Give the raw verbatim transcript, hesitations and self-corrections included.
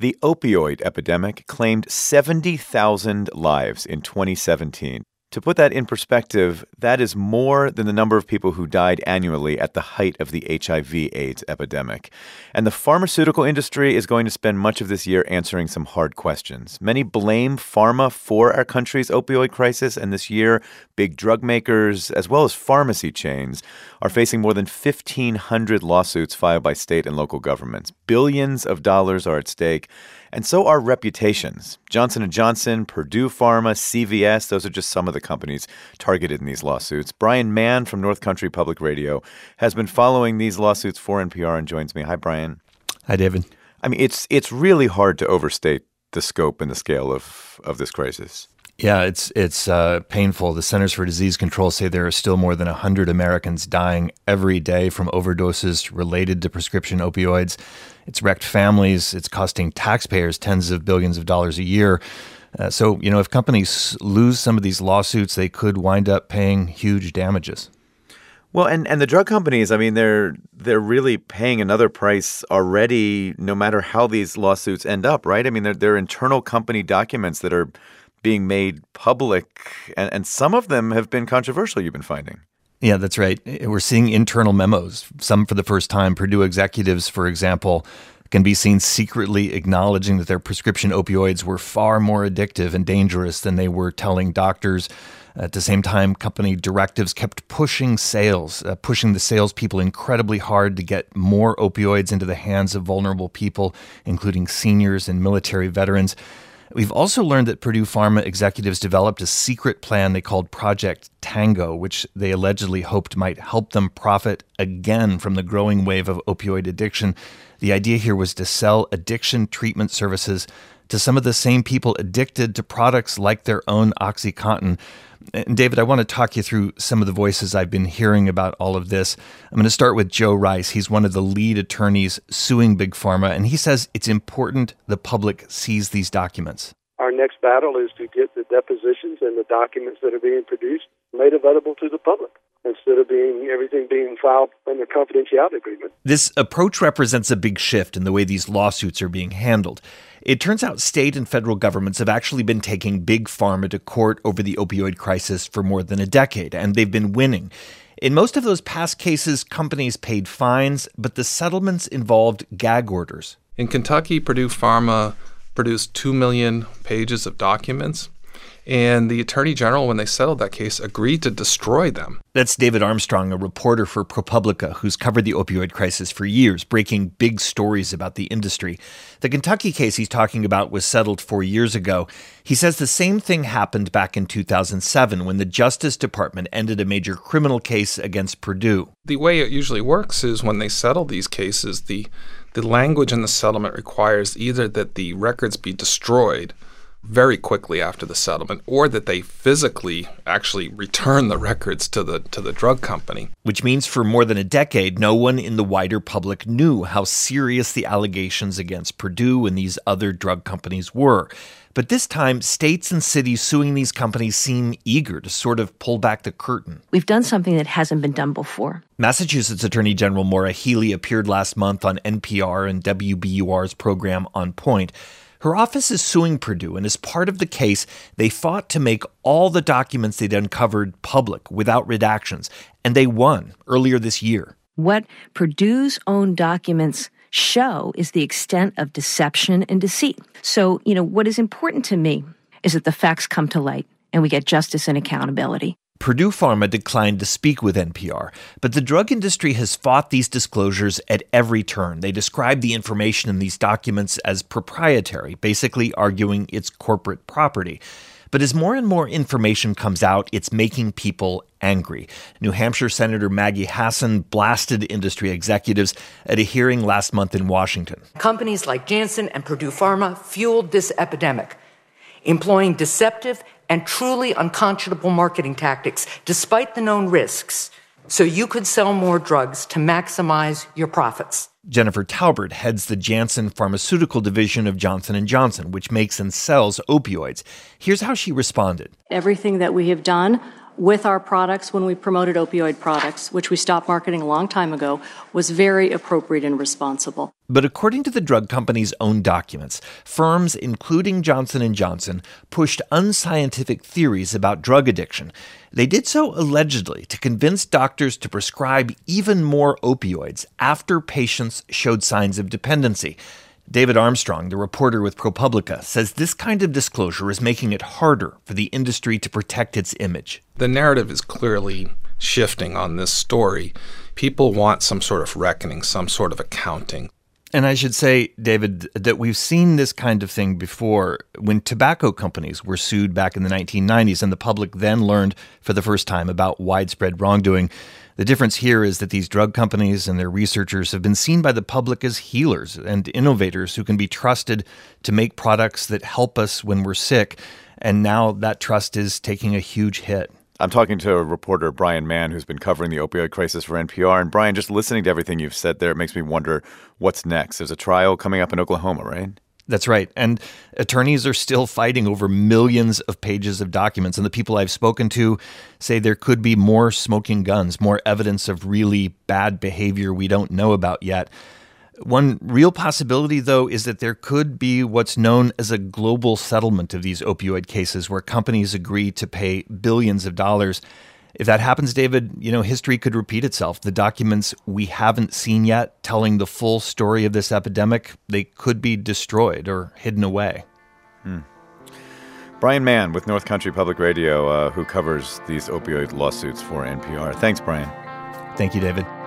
The opioid epidemic claimed seventy thousand lives in twenty seventeen. To put that in perspective, that is more than the number of people who died annually at the height of the H I V AIDS epidemic. And the pharmaceutical industry is going to spend much of this year answering some hard questions. Many blame pharma for our country's opioid crisis, and this year, big drug makers, as well as pharmacy chains, are facing more than fifteen hundred lawsuits filed by state and local governments. Billions of dollars are at stake, and so are reputations. Johnson and Johnson, Purdue Pharma, C V S, those are just some of the companies targeted in these lawsuits. Brian Mann from North Country Public Radio has been following these lawsuits for N P R and joins me. Hi, Brian. Hi, David. I mean, it's it's really hard to overstate the scope and the scale of, of this crisis. Yeah, it's it's uh, painful. The Centers for Disease Control say there are still more than one hundred Americans dying every day from overdoses related to prescription opioids. It's wrecked families. It's costing taxpayers tens of billions of dollars a year. Uh, so, you know, if companies lose some of these lawsuits, they could wind up paying huge damages. Well, and, and the drug companies, I mean, they're they're really paying another price already, no matter how these lawsuits end up, right? I mean, they're, they're internal company documents that are being made public, and, and some of them have been controversial, you've been finding. Yeah, that's right. We're seeing internal memos, some for the first time. Purdue executives, for example, can be seen secretly acknowledging that their prescription opioids were far more addictive and dangerous than they were telling doctors. At the same time, company directives kept pushing sales, uh, pushing the salespeople incredibly hard to get more opioids into the hands of vulnerable people, including seniors and military veterans. We've also learned that Purdue Pharma executives developed a secret plan they called Project Tango, which they allegedly hoped might help them profit again from the growing wave of opioid addiction. The idea here was to sell addiction treatment services to some of the same people addicted to products like their own OxyContin. And David, I want to talk you through some of the voices I've been hearing about all of this. I'm going to start with Joe Rice. He's one of the lead attorneys suing Big Pharma, and he says it's important the public sees these documents. Our next battle is to get the depositions and the documents that are being produced made available to the public, instead of being everything being filed under confidentiality agreement. This approach represents a big shift in the way these lawsuits are being handled. It turns out state and federal governments have actually been taking Big Pharma to court over the opioid crisis for more than a decade, and they've been winning. In most of those past cases, companies paid fines, but the settlements involved gag orders. In Kentucky, Purdue Pharma produced two million pages of documents. And the Attorney General, when they settled that case, agreed to destroy them. That's David Armstrong, a reporter for ProPublica, who's covered the opioid crisis for years, breaking big stories about the industry. The Kentucky case he's talking about was settled four years ago. He says the same thing happened back in two thousand seven when the Justice Department ended a major criminal case against Purdue. The way it usually works is when they settle these cases, the, the language in the settlement requires either that the records be destroyed very quickly after the settlement, or that they physically actually return the records to the to the drug company. Which means for more than a decade, no one in the wider public knew how serious the allegations against Purdue and these other drug companies were. But this time, states and cities suing these companies seem eager to sort of pull back the curtain. We've done something that hasn't been done before. Massachusetts Attorney General Maura Healey appeared last month on N P R and W B U R's program On Point. Her office is suing Purdue, and as part of the case, they fought to make all the documents they'd uncovered public without redactions, and they won earlier this year. What Purdue's own documents show is the extent of deception and deceit. So, you know, what is important to me is that the facts come to light and we get justice and accountability. Purdue Pharma declined to speak with N P R, but the drug industry has fought these disclosures at every turn. They describe the information in these documents as proprietary, basically arguing it's corporate property. But as more and more information comes out, it's making people angry. New Hampshire Senator Maggie Hassan blasted industry executives at a hearing last month in Washington. Companies like Janssen and Purdue Pharma fueled this epidemic, employing deceptive and truly unconscionable marketing tactics, despite the known risks, so you could sell more drugs to maximize your profits. Jennifer Taubert heads the Janssen Pharmaceutical Division of Johnson and Johnson, which makes and sells opioids. Here's how she responded. Everything that we have done with our products when we promoted opioid products, which we stopped marketing a long time ago, was very appropriate and responsible. But according to the drug company's own documents, firms, including Johnson and Johnson, pushed unscientific theories about drug addiction. They did so allegedly to convince doctors to prescribe even more opioids after patients showed signs of dependency. David Armstrong, the reporter with ProPublica, says this kind of disclosure is making it harder for the industry to protect its image. The narrative is clearly shifting on this story. People want some sort of reckoning, some sort of accounting. And I should say, David, that we've seen this kind of thing before when tobacco companies were sued back in the nineteen nineties, and the public then learned for the first time about widespread wrongdoing. The difference here is that these drug companies and their researchers have been seen by the public as healers and innovators who can be trusted to make products that help us when we're sick. And now that trust is taking a huge hit. I'm talking to a reporter, Brian Mann, who's been covering the opioid crisis for N P R. And Brian, just listening to everything you've said there, it makes me wonder what's next. There's a trial coming up in Oklahoma, right? That's right. And attorneys are still fighting over millions of pages of documents. And the people I've spoken to say there could be more smoking guns, more evidence of really bad behavior we don't know about yet. One real possibility, though, is that there could be what's known as a global settlement of these opioid cases where companies agree to pay billions of dollars. If that happens, David, you know, history could repeat itself. The documents we haven't seen yet telling the full story of this epidemic, they could be destroyed or hidden away. Hmm. Brian Mann with North Country Public Radio, uh, who covers these opioid lawsuits for N P R. Thanks, Brian. Thank you, David.